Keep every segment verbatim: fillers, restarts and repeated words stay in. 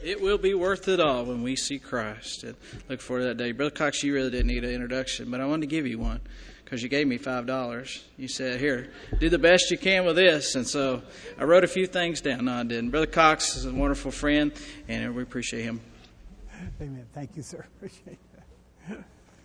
It will be worth it all when we see Christ. And look forward to that day. Brother Cox, you really didn't need an introduction, but I wanted to give you one because you gave me five dollars. You said, here, do the best you can with this. And so I wrote a few things down. No, I didn't. Brother Cox is a wonderful friend, and we appreciate him. Amen. Thank you, sir. Appreciate that.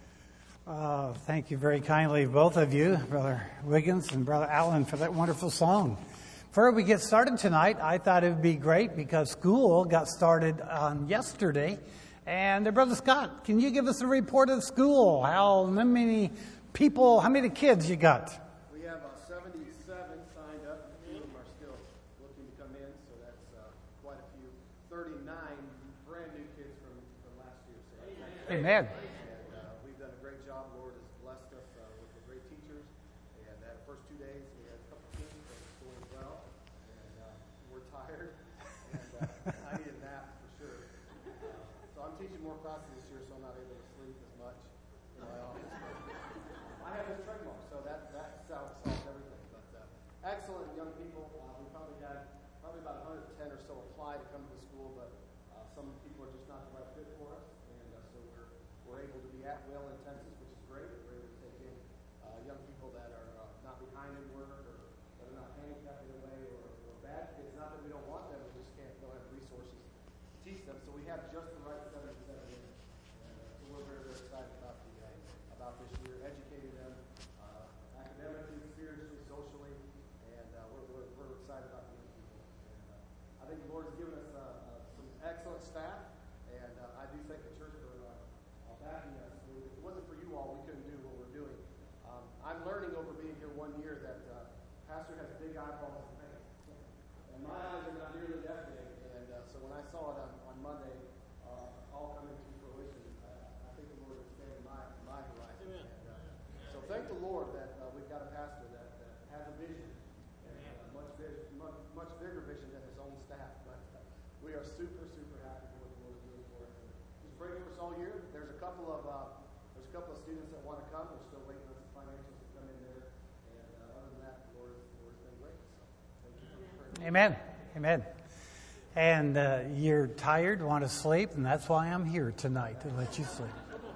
Uh, thank you very kindly, both of you, Brother Wiggins and Brother Allen, for that wonderful song. Before we get started tonight, I thought it would be great because school got started on yesterday. And uh, Brother Scott, can you give us a report of school? How many people, how many kids you got? We have uh, seventy-seven signed up. A few of them are still looking to come in, so that's uh, quite a few. thirty-nine brand new kids from, from last year. So Amen. And uh, we've done a great job. Lord has blessed us uh, with the great teachers. And that first two days, we had a couple of kids that were doing well. And uh, we're tired. And uh, I need a nap for sure. Uh, so I'm teaching more classes this year, so I'm not able to sleep as much in my office. But I have this trademark, so that, that solves, solves everything. But uh, excellent young people. Uh, we probably had probably about one hundred ten or so apply to come to the school, but uh, some people are just not the right fit for us. And uh, so we're, we're able to be at will in Texas, which is great. We're able to take in uh, young people that are uh, not behind in work or that are not handicapped in a way or, or bad kids. Not that we don't want them, we just can't, don't have resources to teach them. So we have just the right seventy-seven in. And uh, so we're very, very excited about the uh, about this year, educating them uh, academically, spiritually, socially, and uh, we're, we're, we're excited about the young people. And uh, I think the Lord has given us uh, uh, some excellent staff, and uh, I do thank the church for uh, uh, backing us. If it wasn't for you all, we couldn't do what we're doing. Um, I'm learning over being here one year that uh, Pastor has big eyeballs and pain. And my eyes are not nearly that big. And uh, so when I saw it on, on Monday, uh, all coming to fruition, I, I think the Lord expanded my, my horizon. And, uh, so thank the Lord that uh, we've got a pastor that, that has a vision, and uh, much, big, much, much bigger vision than his own staff. But uh, we are super, super happy for what the Lord is doing for us. And he's praying for us all year. There's a couple of uh, there's a couple of students that want to come. We're still waiting on some financials to come in there. And uh, other than that, the Lord, the Lord's been great. So thank you for the prayer. Amen. Amen. And uh, you're tired, want to sleep, and that's why I'm here tonight, to let you sleep.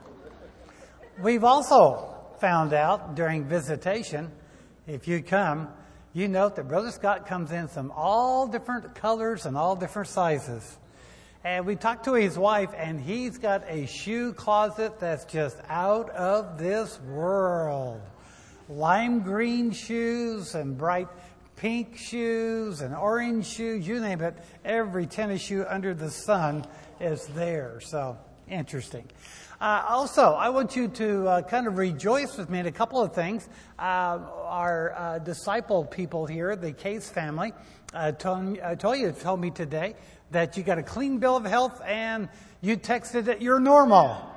We've also found out during visitation, if you come, you note that Brother Scott comes in some all different colors and all different sizes. And we talked to his wife, and he's got a shoe closet that's just out of this world. Lime green shoes and bright pink shoes and orange shoes, you name it. Every tennis shoe under the sun is there. So, interesting. Uh, also, I want you to uh, kind of rejoice with me in a couple of things. Uh, our uh, disciple people here, the Case family, uh, told, uh, told you, told me today that you got a clean bill of health and you texted that you're normal.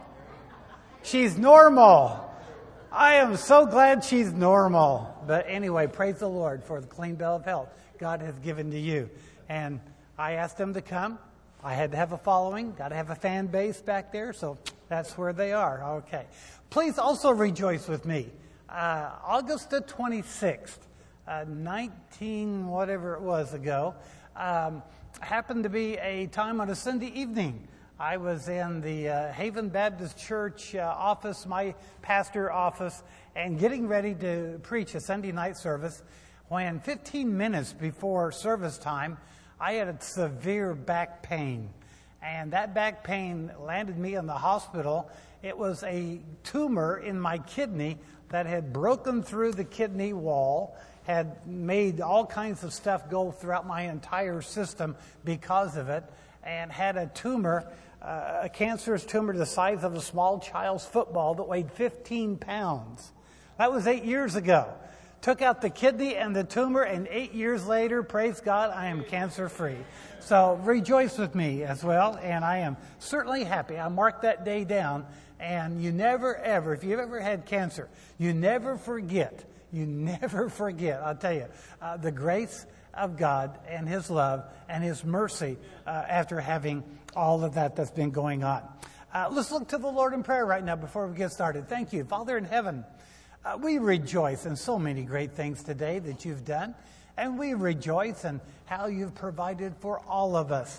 She's normal. I am so glad she's normal. But anyway, praise the Lord for the clean bill of health God has given to you. And I asked them to come. I had to have a following, got to have a fan base back there, so that's where they are. Okay. Please also rejoice with me. Uh, August the twenty-sixth, uh, nineteen whatever it was ago, um, happened to be a time on a Sunday evening. I was in the uh, Haven Baptist Church uh, office, my pastor office, and getting ready to preach a Sunday night service when fifteen minutes before service time, I had a severe back pain. And that back pain landed me in the hospital. It was a tumor in my kidney that had broken through the kidney wall, had made all kinds of stuff go throughout my entire system because of it, and had a tumor, uh, a cancerous tumor the size of a small child's football that weighed fifteen pounds. That was eight years ago. Took out the kidney and the tumor, and eight years later, praise God, I am cancer-free. So rejoice with me as well, and I am certainly happy. I marked that day down, and you never, ever, if you've ever had cancer, you never forget, you never forget, I'll tell you, uh, the grace of God and His love and His mercy uh, after having all of that that's been going on. Uh, let's look to the Lord in prayer right now before we get started. Thank you. Father in heaven, Uh, we rejoice in so many great things today that you've done, and we rejoice in how you've provided for all of us. Uh,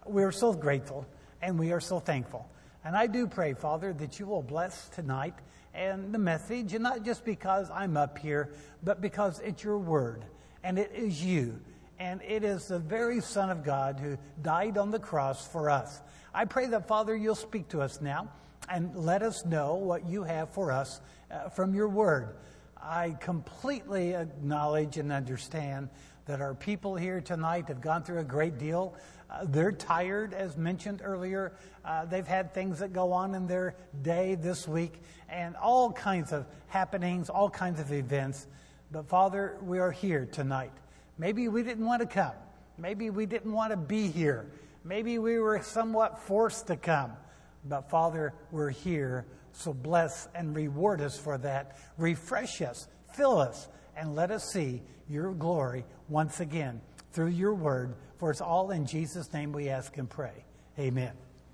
we are so grateful and we are so thankful. And I do pray, Father, that you will bless tonight and the message, and not just because I'm up here, but because it's your word, and it is you, and it is the very Son of God who died on the cross for us. I pray that, Father, you'll speak to us now and let us know what you have for us uh, from your word. I completely acknowledge and understand that our people here tonight have gone through a great deal. Uh, they're tired, as mentioned earlier. Uh, they've had things that go on in their day this week and all kinds of happenings, all kinds of events. But Father, we are here tonight. Maybe we didn't want to come. Maybe we didn't want to be here. Maybe we were somewhat forced to come. But Father, we're here. So bless and reward us for that. Refresh us, fill us, and let us see your glory once again through your word. For it's all in Jesus' name we ask and pray. Amen.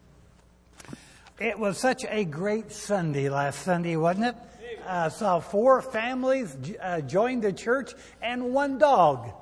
It was such a great Sunday last Sunday, wasn't it? I uh, saw four families uh, join the church and one dog.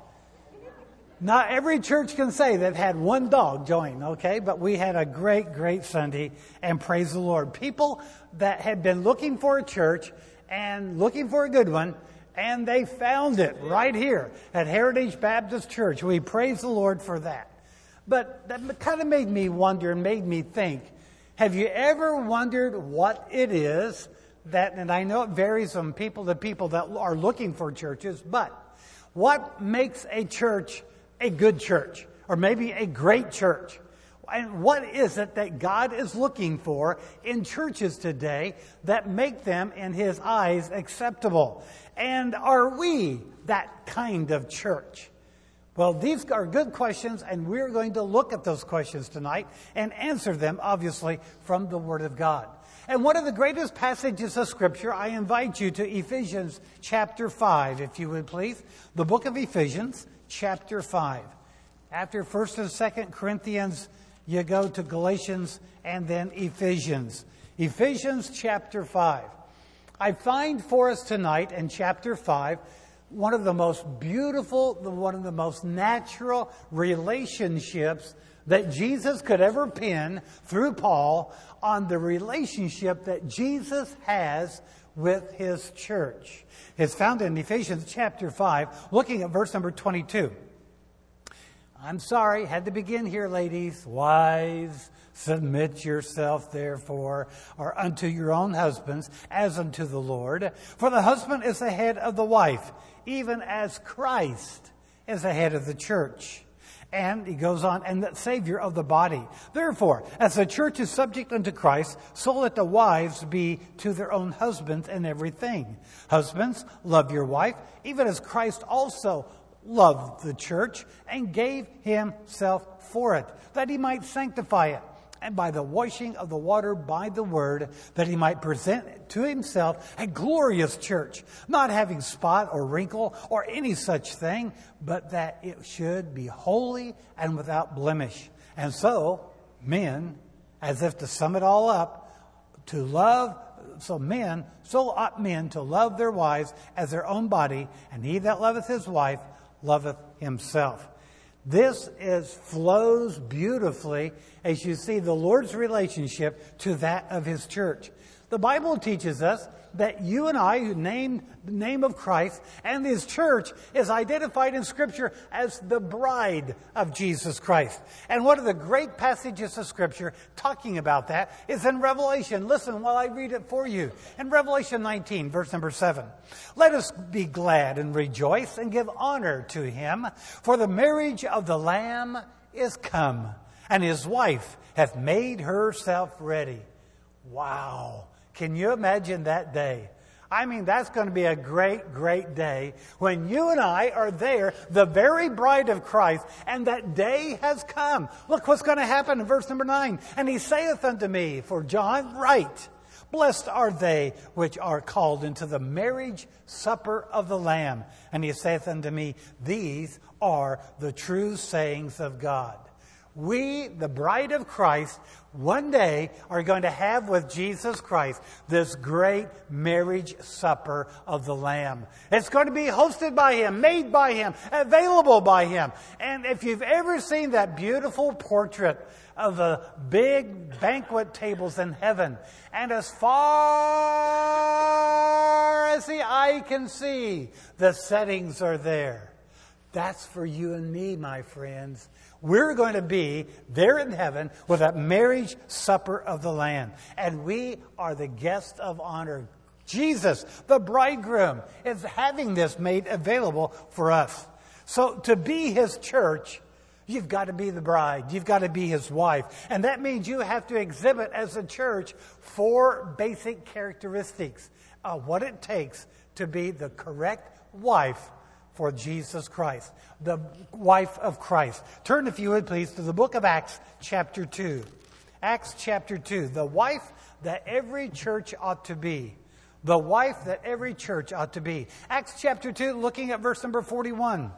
Not every church can say they've had one dog join, okay? But we had a great, great Sunday, and praise the Lord. People that had been looking for a church and looking for a good one, and they found it right here at Heritage Baptist Church. We praise the Lord for that. But that kind of made me wonder and made me think, have you ever wondered what it is that, and I know it varies from people to people that are looking for churches, but what makes a church a good church, or maybe a great church? And what is it that God is looking for in churches today that make them, in His eyes, acceptable? And are we that kind of church? Well, these are good questions, and we're going to look at those questions tonight and answer them, obviously, from the Word of God. And one of the greatest passages of Scripture, I invite you to Ephesians chapter five, if you would please. The book of Ephesians, chapter five. After First and Second Corinthians, you go to Galatians and then Ephesians. Ephesians chapter five. I find for us tonight in chapter five one of the most beautiful, one of the most natural relationships that Jesus could ever pen through Paul on the relationship that Jesus has with His church. It's found in Ephesians chapter five, looking at verse number twenty-two. I'm sorry, had to begin here, ladies. Wives, submit yourself, therefore, or unto your own husbands, as unto the Lord. For the husband is the head of the wife, even as Christ is the head of the church. And he goes on, and the Savior of the body. Therefore, as the church is subject unto Christ, so let the wives be to their own husbands in everything. Husbands, love your wife, even as Christ also loved the church and gave Himself for it, that He might sanctify it, and by the washing of the water by the word, that He might present to Himself a glorious church, not having spot or wrinkle or any such thing, but that it should be holy and without blemish. And so, men, as if to sum it all up, to love, so men, so ought men to love their wives as their own body, and he that loveth his wife loveth himself. This is flows beautifully as you see the Lord's relationship to that of His church. The Bible teaches us that you and I, who name the name of Christ, and His church is identified in Scripture as the bride of Jesus Christ. And one of the great passages of Scripture talking about that is in Revelation. Listen while I read it for you. In Revelation nineteen, verse number seven. Let us be glad and rejoice and give honor to Him, for the marriage of the Lamb is come, and His wife hath made herself ready. Wow. Can you imagine that day? I mean, that's going to be a great, great day when you and I are there, the very bride of Christ, and that day has come. Look what's going to happen in verse number nine. And He saith unto me, for John, write, blessed are they which are called into the marriage supper of the Lamb. And He saith unto me, these are the true sayings of God. we, the bride of Christ, one day are going to have with Jesus Christ this great marriage supper of the Lamb. It's going to be hosted by Him, made by Him, available by Him. And if you've ever seen that beautiful portrait of the big banquet tables in heaven, and as far as the eye can see, the settings are there. That's for you and me, my friends. We're going to be there in heaven with a marriage supper of the Lamb. And we are the guest of honor. Jesus, the bridegroom, is having this made available for us. So to be His church, you've got to be the bride. You've got to be His wife. And that means you have to exhibit as a church four basic characteristics of what it takes to be the correct wife for Jesus Christ, the wife of Christ. Turn, if you would please, to the book of Acts chapter two. Acts chapter two, the wife that every church ought to be. The wife that every church ought to be. Acts chapter two, looking at verse number forty-one.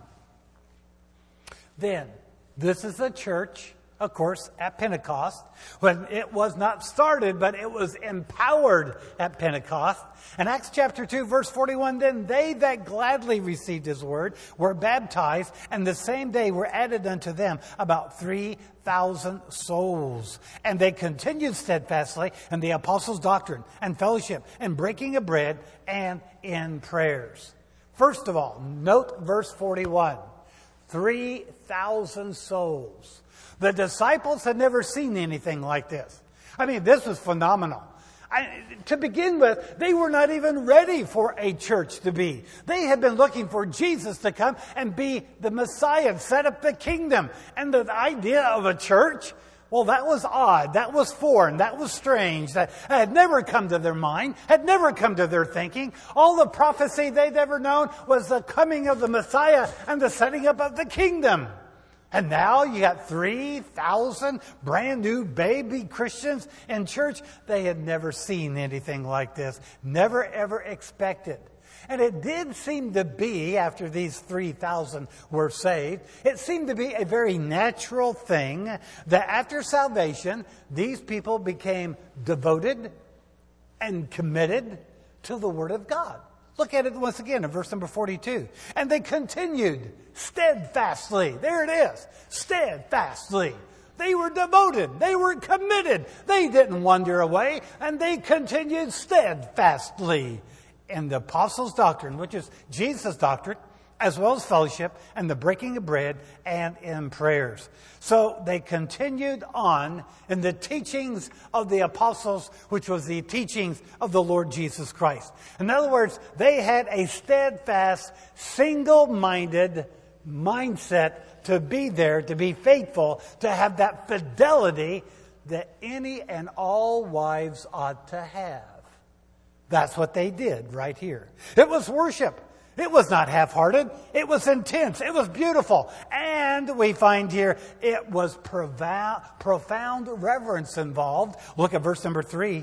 Then, this is a church, of course, at Pentecost, when it was not started, but it was empowered at Pentecost. And Acts chapter two, verse forty-one, then they that gladly received His word were baptized, and the same day were added unto them about three thousand souls. And they continued steadfastly in the apostles' doctrine and fellowship and breaking of bread and in prayers. First of all, note verse forty-one. three thousand souls. The disciples had never seen anything like this. I mean, this was phenomenal. I, to begin with, they were not even ready for a church to be. They had been looking for Jesus to come and be the Messiah, set up the kingdom. And the idea of a church, well, that was odd. That was foreign. That was strange. That had never come to their mind, had never come to their thinking. All the prophecy they'd ever known was the coming of the Messiah and the setting up of the kingdom. And now you got three thousand brand new baby Christians in church. They had never seen anything like this. Never ever expected. And it did seem to be, after these three thousand were saved, it seemed to be a very natural thing that after salvation, these people became devoted and committed to the Word of God. Look at it once again in verse number forty-two. And they continued steadfastly. There it is. Steadfastly. They were devoted. They were committed. They didn't wander away. And they continued steadfastly in the apostles' doctrine, which is Jesus' doctrine, as well as fellowship and the breaking of bread and in prayers. So they continued on in the teachings of the apostles, which was the teachings of the Lord Jesus Christ. In other words, they had a steadfast, single-minded mindset to be there, to be faithful, to have that fidelity that any and all wives ought to have. That's what they did right here. It was worship. It was not half-hearted. It was intense. It was beautiful. And we find here it was profound, profound reverence involved. Look at verse number three.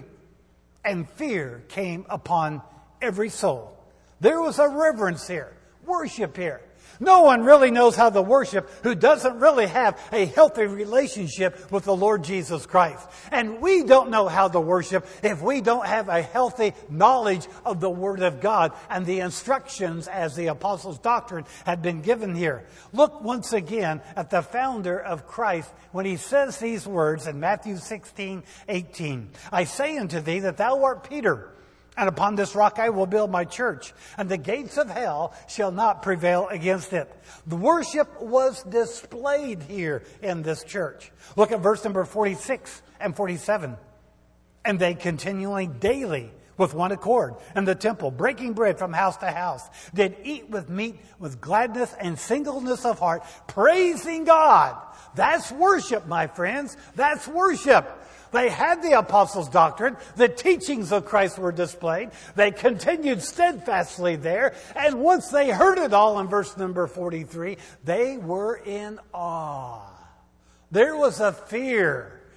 And fear came upon every soul. There was a reverence here. Worship here. No one really knows how to worship who doesn't really have a healthy relationship with the Lord Jesus Christ. And we don't know how to worship if we don't have a healthy knowledge of the Word of God and the instructions as the Apostles' doctrine had been given here. Look once again at the founder of Christ when he says these words in Matthew sixteen eighteen. I say unto thee that thou art Peter, and upon this rock I will build my church, and the gates of hell shall not prevail against it. The worship was displayed here in this church. Look at verse number forty-six and forty-seven. And they continually daily with one accord in the temple, breaking bread from house to house, did eat with meat with gladness and singleness of heart, praising God. That's worship, my friends. That's worship. They had the apostles' doctrine. The teachings of Christ were displayed. They continued steadfastly there. And once they heard it all in verse number forty-three, they were in awe. There was a fear.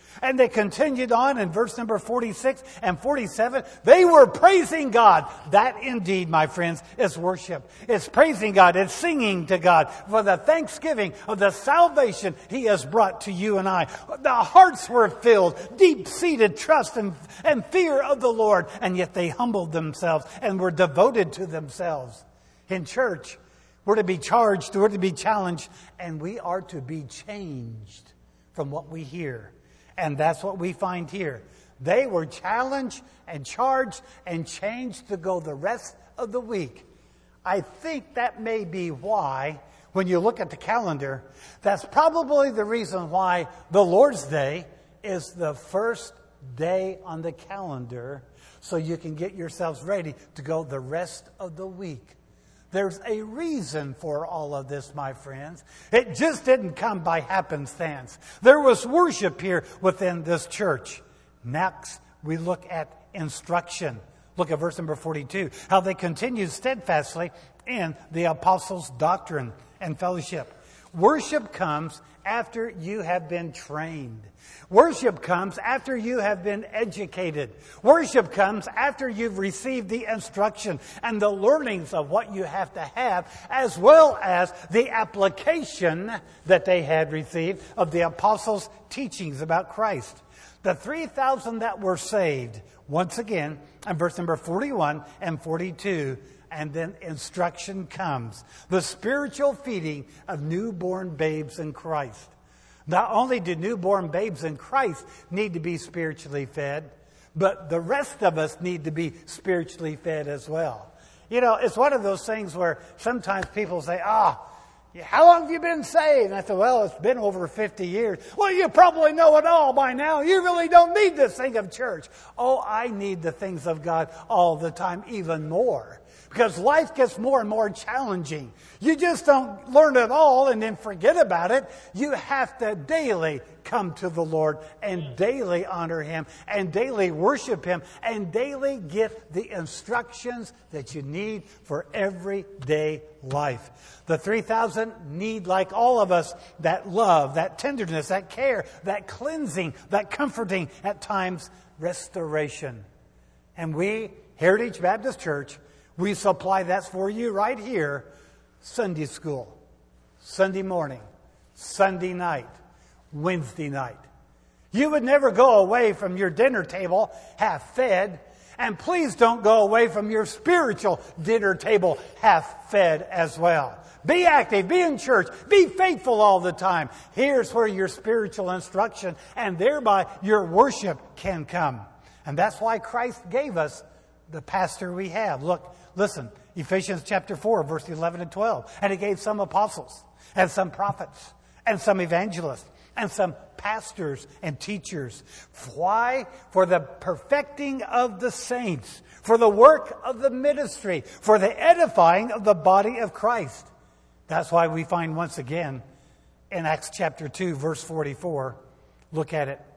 And they continued on in verse number forty-six and forty-seven. They were praising God. That indeed, my friends, is worship. It's praising God. It's singing to God for the thanksgiving of the salvation He has brought to you and I. The hearts were filled, deep-seated trust and, and fear of the Lord. And yet they humbled themselves and were devoted to themselves. In church, we're to be charged, we're to be challenged, and we are to be changed from what we hear. And that's what we find here. They were challenged and charged and changed to go the rest of the week. I think that may be why, when you look at the calendar, that's probably the reason why the Lord's Day is the first day on the calendar, so you can get yourselves ready to go the rest of the week. There's a reason for all of this, my friends. It just didn't come by happenstance. There was worship here within this church. Next, we look at instruction. Look at verse number forty-two. How they continued steadfastly in the apostles' doctrine and fellowship. Worship comes after you have been trained. Worship comes after you have been educated. Worship comes after you've received the instruction and the learnings of what you have to have, as well as the application that they had received of the apostles' teachings about Christ. The three thousand that were saved, once again, in verse number forty-one and forty-two, and then instruction comes. The spiritual feeding of newborn babes in Christ. Not only do newborn babes in Christ need to be spiritually fed, but the rest of us need to be spiritually fed as well. You know, it's one of those things where sometimes people say, ah, how long have you been saved? And I said, well, it's been over fifty years. Well, you probably know it all by now. You really don't need this thing of church. Oh, I need the things of God all the time, even more. Because life gets more and more challenging. You just don't learn it all and then forget about it. You have to daily come to the Lord and daily honor Him and daily worship Him and daily get the instructions that you need for everyday life. The three thousand need, like all of us, that love, that tenderness, that care, that cleansing, that comforting, at times, restoration. And we, Heritage Baptist Church, we supply that for you right here. Sunday school, Sunday morning, Sunday night, Wednesday night. You would never go away from your dinner table half fed. And please don't go away from your spiritual dinner table half fed as well. Be active, be in church, be faithful all the time. Here's where your spiritual instruction and thereby your worship can come. And that's why Christ gave us the pastor we have. Look, listen, Ephesians chapter four, verse eleven and twelve. And He gave some apostles and some prophets and some evangelists and some pastors and teachers. Why? For the perfecting of the saints, for the work of the ministry, for the edifying of the body of Christ. That's why we find once again in Acts chapter two, verse forty-four, look at it.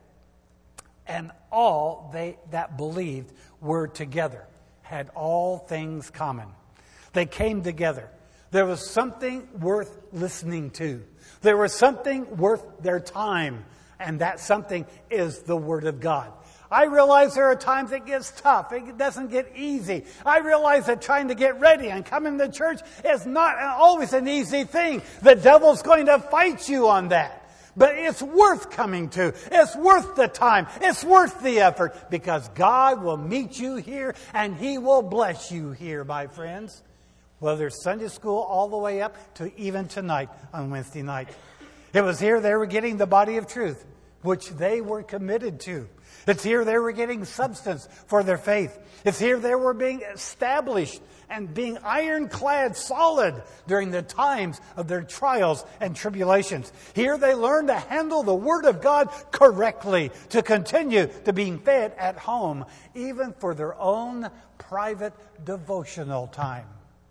And all they that believed were together, had all things common. They came together. There was something worth listening to. There was something worth their time. And that something is the Word of God. I realize there are times it gets tough. It doesn't get easy. I realize that trying to get ready and coming to church is not always an easy thing. The devil's going to fight you on that. But it's worth coming to. It's worth the time. It's worth the effort, because God will meet you here and He will bless you here, my friends. Whether it's Sunday school all the way up to even tonight on Wednesday night. It was here they were getting the body of truth, which they were committed to. It's here they were getting substance for their faith. It's here they were being established and being ironclad solid during the times of their trials and tribulations. Here they learned to handle the Word of God correctly, to continue to being fed at home, even for their own private devotional time.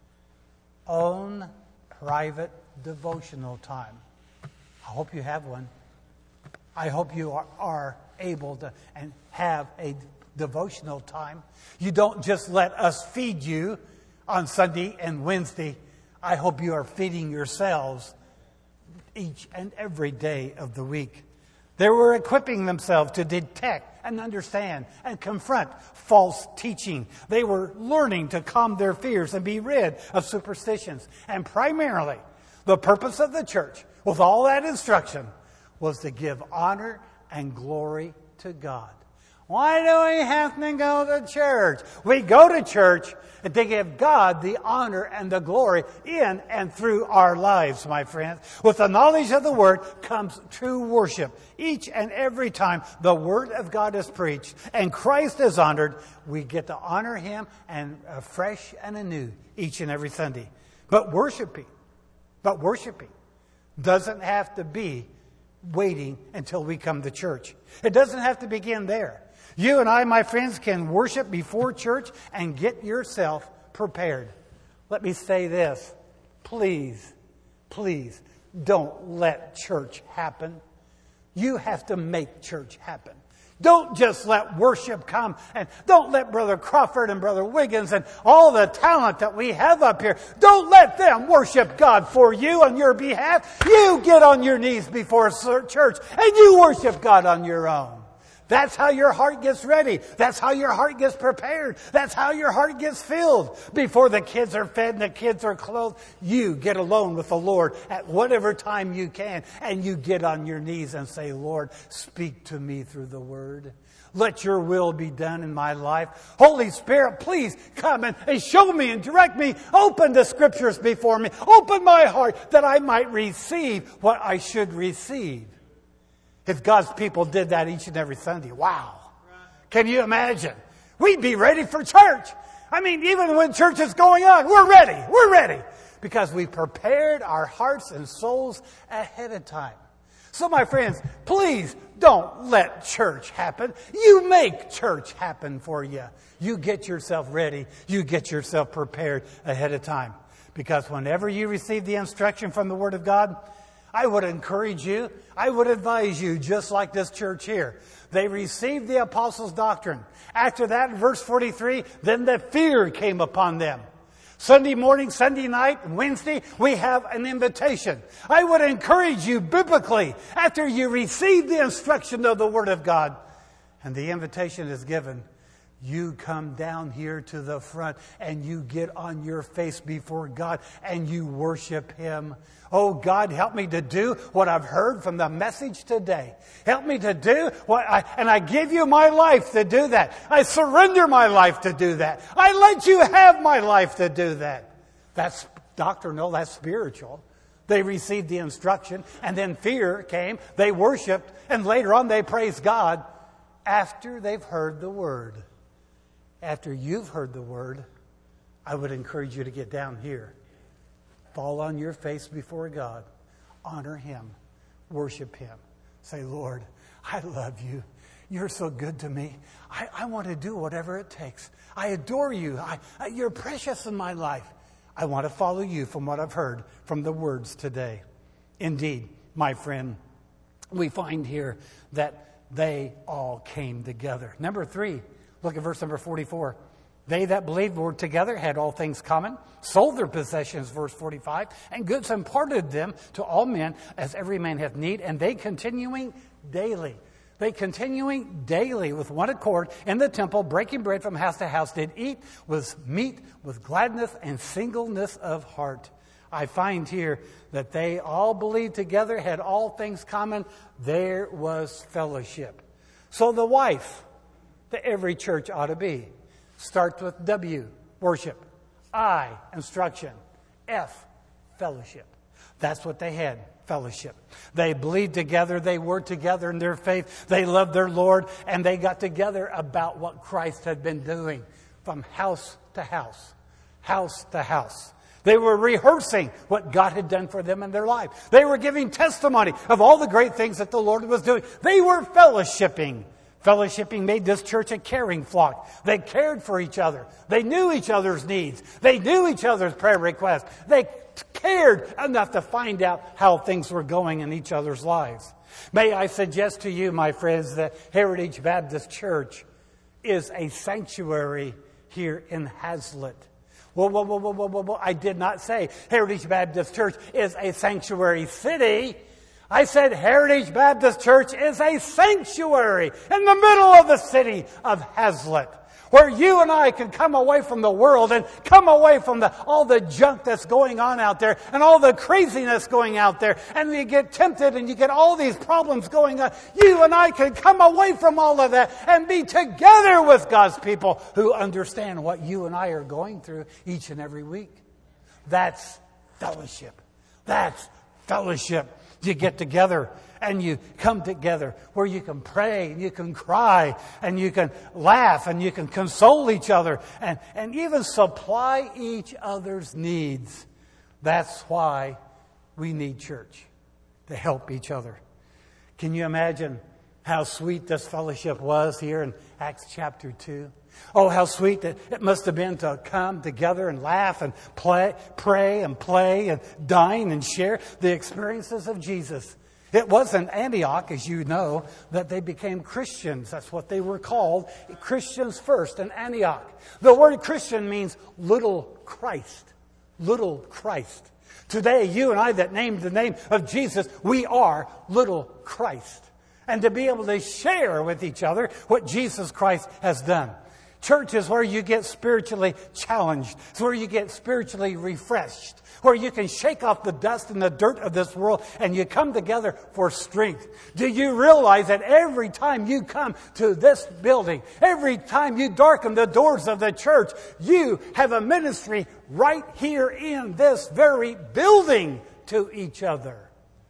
Own private devotional time. I hope you have one. I hope you are, are able to and have a devotional time. You don't just let us feed you on Sunday and Wednesday. I hope you are feeding yourselves each and every day of the week. They were equipping themselves to detect and understand and confront false teaching. They were learning to calm their fears and be rid of superstitions. And primarily, the purpose of the church, with all that instruction, was to give honor and glory to God. Why do we have to go to church? We go to church to give God the honor and the glory in and through our lives, my friends. With the knowledge of the Word comes true worship. Each and every time the Word of God is preached and Christ is honored, we get to honor Him and afresh and anew each and every Sunday. But worshiping, but worshiping doesn't have to be waiting until we come to church. It doesn't have to begin there. You and I, my friends, can worship before church and get yourself prepared. Let me say this. Please, please don't let church happen. You have to make church happen. Don't just let worship come, and don't let Brother Crawford and Brother Wiggins and all the talent that we have up here, don't let them worship God for you on your behalf. You get on your knees before church and you worship God on your own. That's how your heart gets ready. That's how your heart gets prepared. That's how your heart gets filled. Before the kids are fed and the kids are clothed, you get alone with the Lord at whatever time you can. And you get on your knees and say, Lord, speak to me through the Word. Let your will be done in my life. Holy Spirit, please come and, and show me and direct me. Open the Scriptures before me. Open my heart that I might receive what I should receive. If God's people did that each and every Sunday, wow. Can you imagine? We'd be ready for church. I mean, even when church is going on, we're ready. We're ready. Because we prepared our hearts and souls ahead of time. So my friends, please don't let church happen. You make church happen for you. You get yourself ready. You get yourself prepared ahead of time. Because whenever you receive the instruction from the Word of God, I would encourage you, I would advise you, just like this church here. They received the apostles' doctrine. After that, verse forty-three, then the fear came upon them. Sunday morning, Sunday night, Wednesday, we have an invitation. I would encourage you biblically, after you receive the instruction of the Word of God, and the invitation is given, you come down here to the front and you get on your face before God and you worship Him. Oh, God, help me to do what I've heard from the message today. Help me to do what I, and I give you my life to do that. I surrender my life to do that. I let you have my life to do that. That's doctrinal, that's spiritual. They received the instruction and then fear came. They worshiped and later on they praised God after they've heard the Word. After you've heard the Word, I would encourage you to get down here. Fall on your face before God. Honor Him. Worship Him. Say, Lord, I love you. You're so good to me. I, I want to do whatever it takes. I adore you. I, I, you're precious in my life. I want to follow you from what I've heard from the words today. Indeed, my friend, we find here that they all came together. Number three, look at verse number forty-four. They that believed were together, had all things common, sold their possessions, verse forty-five, and goods imparted them to all men as every man hath need, and they continuing daily. They continuing daily with one accord in the temple, breaking bread from house to house, did eat with meat, with gladness and singleness of heart. I find here that they all believed together, had all things common. There was fellowship. So the wife that every church ought to be starts with W, worship. I, instruction. F, fellowship. That's what they had, fellowship. They believed together. They were together in their faith. They loved their Lord. And they got together about what Christ had been doing from house to house, house to house. They were rehearsing what God had done for them in their life. They were giving testimony of all the great things that the Lord was doing. They were fellowshipping. Fellowshipping made this church a caring flock. They cared for each other. They knew each other's needs. They knew each other's prayer requests. They cared enough to find out how things were going in each other's lives. May I suggest to you, my friends, that Heritage Baptist Church is a sanctuary here in Hazlet. Whoa, whoa, whoa, whoa, whoa, whoa, whoa. I did not say Heritage Baptist Church is a sanctuary city. I said Heritage Baptist Church is a sanctuary in the middle of the city of Hazlet, where you and I can come away from the world and come away from the, all the junk that's going on out there and all the craziness going out there. And you get tempted and you get all these problems going on. You and I can come away from all of that and be together with God's people who understand what you and I are going through each and every week. That's fellowship. That's fellowship. You get together and you come together where you can pray and you can cry and you can laugh and you can console each other and, and even supply each other's needs. That's why we need church, to help each other. Can you imagine how sweet this fellowship was here in Acts chapter two? Oh, how sweet that it must have been to come together and laugh and play, pray and play and dine and share the experiences of Jesus. It was in Antioch, as you know, that they became Christians. That's what they were called. Christians first in Antioch. The word Christian means little Christ. Little Christ. Today, you and I that named the name of Jesus, we are little Christ. And to be able to share with each other what Jesus Christ has done. Church is where you get spiritually challenged. It's where you get spiritually refreshed. Where you can shake off the dust and the dirt of this world and you come together for strength. Do you realize that every time you come to this building, every time you darken the doors of the church, you have a ministry right here in this very building to each other?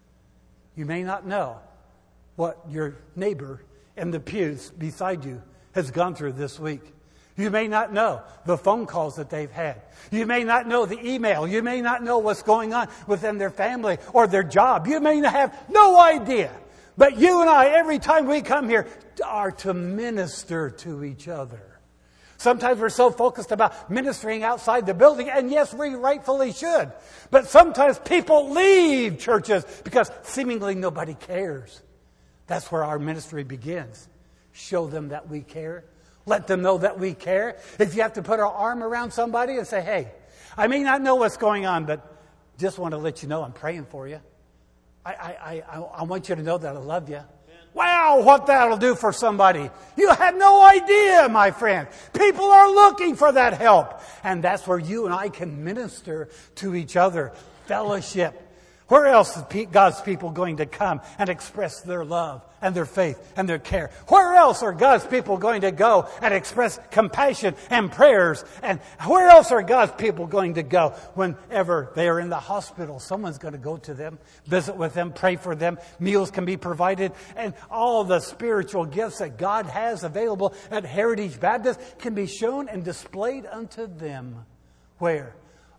You may not know what your neighbor in the pews beside you has gone through this week. You may not know the phone calls that they've had. You may not know the email. You may not know what's going on within their family or their job. You may have no idea. But you and I, every time we come here, are to minister to each other. Sometimes we're so focused about ministering outside the building, and yes, we rightfully should. But sometimes people leave churches because seemingly nobody cares. That's where our ministry begins. Show them that we care. Let them know that we care. If you have to put our arm around somebody and say, hey, I may not know what's going on, but just want to let you know I'm praying for you. I, I, I, I want you to know that I love you. Wow, what that'll do for somebody. You have no idea, my friend. People are looking for that help. And that's where you and I can minister to each other. Fellowship. Where else is God's people going to come and express their love and their faith and their care? Where else are God's people going to go and express compassion and prayers? And where else are God's people going to go whenever they are in the hospital? Someone's going to go to them, visit with them, pray for them. Meals can be provided. And all the spiritual gifts that God has available at Heritage Baptist can be shown and displayed unto them. Where?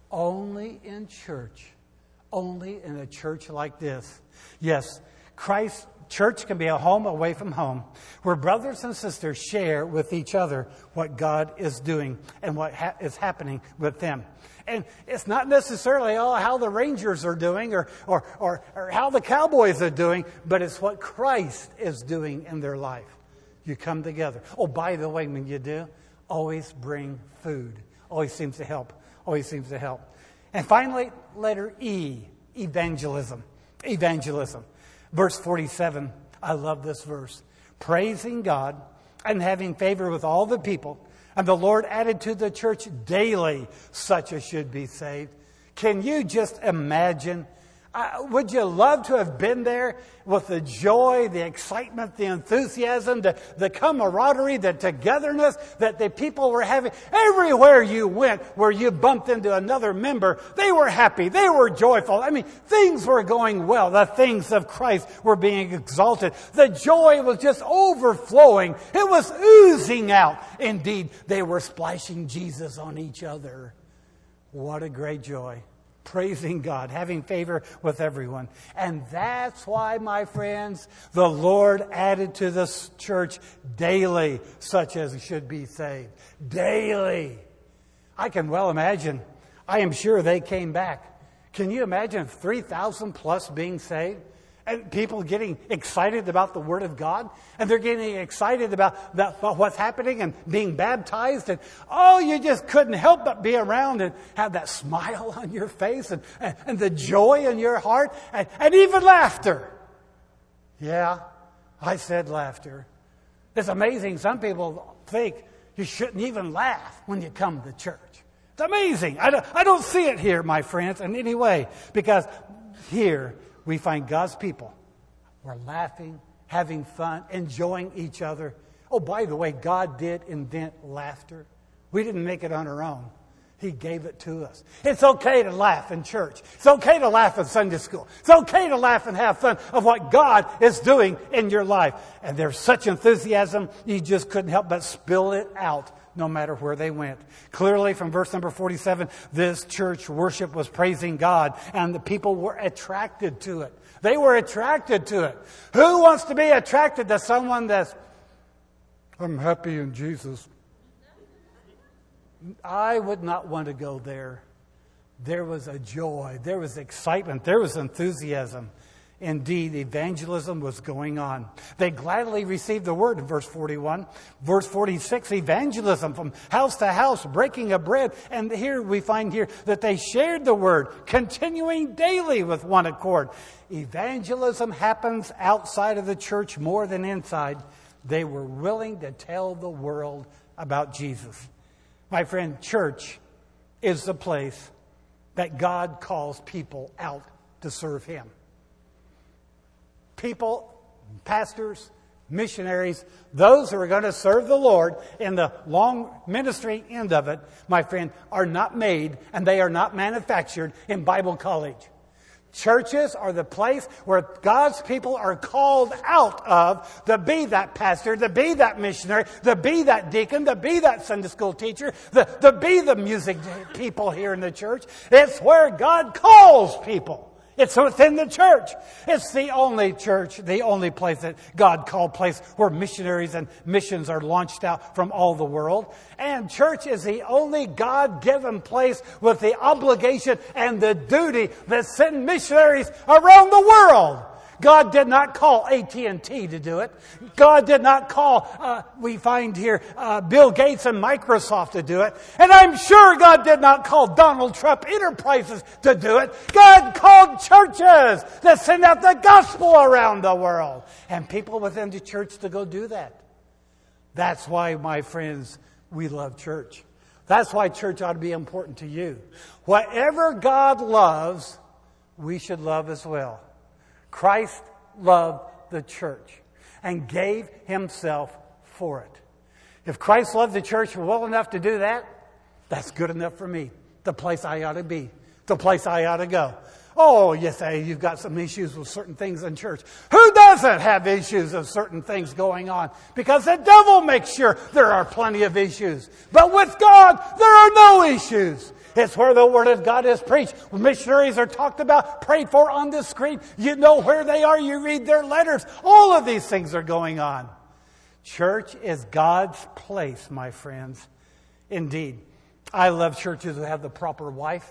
Only in church. Only in a church like this. Yes, Christ's church can be a home away from home, where brothers and sisters share with each other what God is doing and what ha- is happening with them. And it's not necessarily oh, how the Rangers are doing or, or, or, or how the Cowboys are doing, but it's what Christ is doing in their life. You come together. Oh, by the way, when you do, always bring food. Always seems to help. Always seems to help. And finally, letter E, evangelism. Evangelism. Verse forty-seven, I love this verse. Praising God and having favor with all the people. And the Lord added to the church daily such as should be saved. Can you just imagine? Uh, would you love to have been there with the joy, the excitement, the enthusiasm, the, the camaraderie, the togetherness that the people were having? Everywhere you went, where you bumped into another member, they were happy. They were joyful. I mean, things were going well. The things of Christ were being exalted. The joy was just overflowing. It was oozing out. Indeed, they were splashing Jesus on each other. What a great joy. Praising God, having favor with everyone. And that's why, my friends, the Lord added to this church daily such as should be saved. Daily. I can well imagine. I am sure they came back. Can you imagine three thousand plus being saved? And people getting excited about the Word of God. And they're getting excited about, that, about what's happening and being baptized. And oh, you just couldn't help but be around and have that smile on your face and, and, and the joy in your heart and, and even laughter. Yeah, I said laughter. It's amazing. Some people think you shouldn't even laugh when you come to church. It's amazing. I don't, I don't see it here, my friends, in any way. Because here we find God's people. We're laughing, having fun, enjoying each other. Oh, by the way, God did invent laughter. We didn't make it on our own. He gave it to us. It's okay to laugh in church. It's okay to laugh in Sunday school. It's okay to laugh and have fun of what God is doing in your life. And there's such enthusiasm, you just couldn't help but spill it out no matter where they went. Clearly from verse number forty-seven, this church worship was praising God, and the people were attracted to it. They were attracted to it. Who wants to be attracted to someone that's, I'm happy in Jesus? I would not want to go there. There was a joy. There was excitement. There was enthusiasm. Indeed, evangelism was going on. They gladly received the word in verse forty-one. Verse forty-six, evangelism from house to house, breaking of bread. And here we find here that they shared the word, continuing daily with one accord. Evangelism happens outside of the church more than inside. They were willing to tell the world about Jesus. My friend, church is the place that God calls people out to serve Him. People, pastors, missionaries, those who are going to serve the Lord in the long ministry end of it, my friend, are not made and they are not manufactured in Bible college. Churches are the place where God's people are called out of to be that pastor, to be that missionary, to be that deacon, to be that Sunday school teacher, to, to be the music people here in the church. It's where God calls people. It's within the church. It's the only church, the only place that God called place where missionaries and missions are launched out from all the world. And church is the only God-given place with the obligation and the duty that send missionaries around the world. God did not call A T and T to do it. God did not call, uh, we find here, uh, Bill Gates and Microsoft to do it. And I'm sure God did not call Donald Trump Enterprises to do it. God called churches that send out the gospel around the world. And people within the church to go do that. That's why, my friends, we love church. That's why church ought to be important to you. Whatever God loves, we should love as well. Christ loved the church and gave Himself for it. If Christ loved the church well enough to do that, that's good enough for me. The place I ought to be. The place I ought to go. Oh, you say you've got some issues with certain things in church. Who doesn't have issues of certain things going on? Because the devil makes sure there are plenty of issues. But with God, there are no issues. It's where the Word of God is preached. Missionaries are talked about, prayed for on the screen. You know where they are. You read their letters. All of these things are going on. Church is God's place, my friends. Indeed. I love churches who have the proper wife,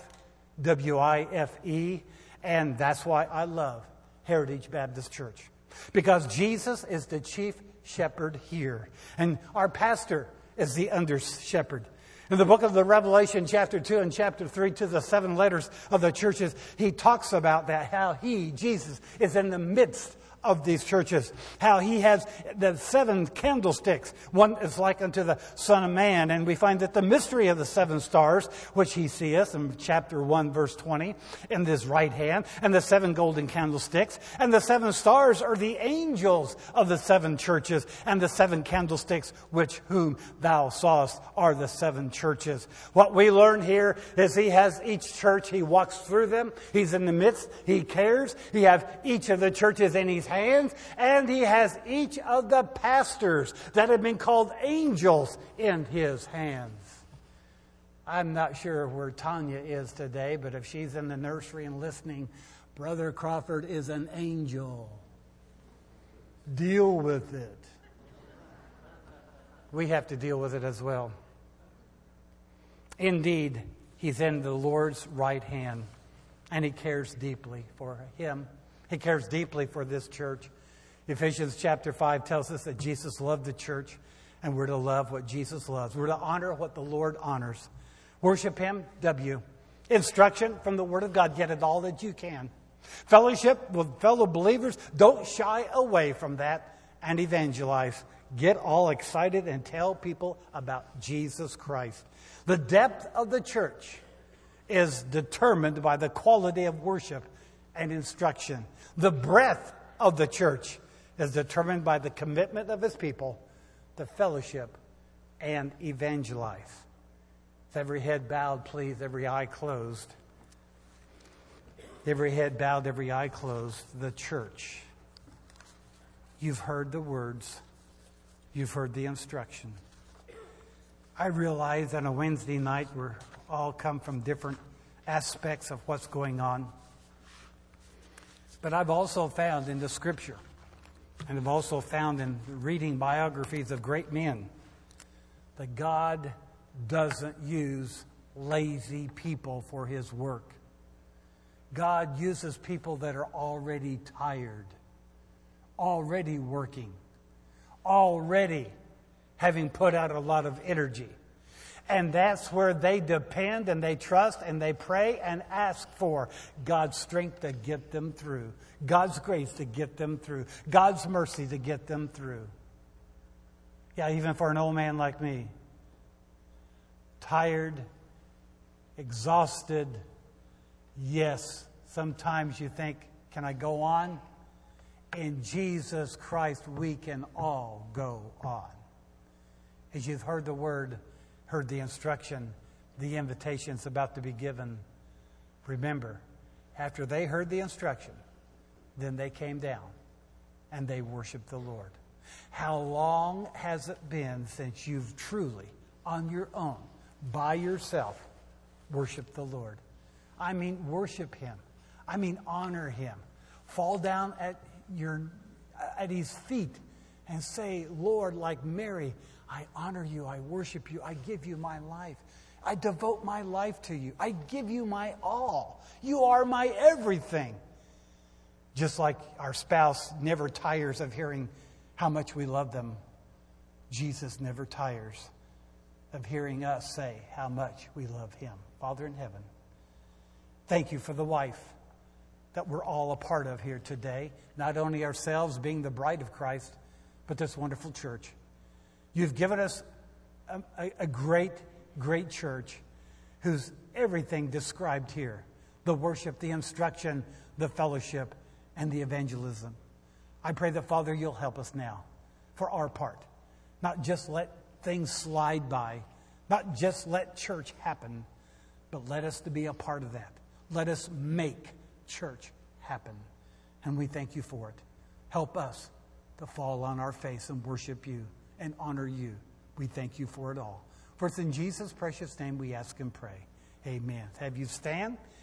W I F E, and that's why I love Heritage Baptist Church. Because Jesus is the chief shepherd here. And our pastor is the under shepherd. In the book of the Revelation, chapter two and chapter three, to the seven letters of the churches, he talks about that, how he, Jesus, is in the midst of these churches. How he has the seven candlesticks. One is like unto the Son of Man. And we find that the mystery of the seven stars, which he seeth in chapter one, verse twenty, in his right hand, and the seven golden candlesticks. And the seven stars are the angels of the seven churches, and the seven candlesticks, which whom thou sawest are the seven churches. What we learn here is he has each church, he walks through them, he's in the midst, he cares, he has each of the churches in his hands, and he has each of the pastors that have been called angels in his hands. I'm not sure where Tanya is today, but if she's in the nursery and listening, Brother Crawford is an angel. Deal with it. We have to deal with it as well. Indeed, he's in the Lord's right hand, and he cares deeply for him. He cares deeply for this church. Ephesians chapter five tells us that Jesus loved the church, and we're to love what Jesus loves. We're to honor what the Lord honors. Worship Him, W. Instruction from the Word of God. Get it all that you can. Fellowship with fellow believers. Don't shy away from that and evangelize. Get all excited and tell people about Jesus Christ. The depth of the church is determined by the quality of worship and instruction. The breadth of the church is determined by the commitment of his people to fellowship and evangelize. With every head bowed, please, every eye closed. Every head bowed, every eye closed. The church. You've heard the words. You've heard the instruction. I realize on a Wednesday night we're all come from different aspects of what's going on. But I've also found in the Scripture, and I've also found in reading biographies of great men, that God doesn't use lazy people for his work. God uses people that are already tired, already working, already having put out a lot of energy. And that's where they depend and they trust and they pray and ask for God's strength to get them through, God's grace to get them through, God's mercy to get them through. Yeah, even for an old man like me, tired, exhausted, yes, sometimes you think, can I go on? In Jesus Christ, we can all go on. As you've heard the word, heard the instruction, the invitation's about to be given. Remember, after they heard the instruction, then they came down and they worshiped the Lord. How long has it been since you've truly, on your own, by yourself, worshiped the Lord? I mean, worship him. I mean, honor him. Fall down at your at his feet and say, Lord, like Mary, I honor you, I worship you, I give you my life. I devote my life to you. I give you my all. You are my everything. Just like our spouse never tires of hearing how much we love them, Jesus never tires of hearing us say how much we love him. Father in heaven, thank you for the wife that we're all a part of here today. Not only ourselves being the bride of Christ, but this wonderful church. You've given us a, a, a great, great church whose everything described here. The worship, the instruction, the fellowship, and the evangelism. I pray that, Father, you'll help us now for our part. Not just let things slide by. Not just let church happen. But let us to be a part of that. Let us make church happen. And we thank you for it. Help us to fall on our face and worship you and honor you. We thank you for it all. For it's in Jesus' precious name we ask and pray. Amen. Have you stand?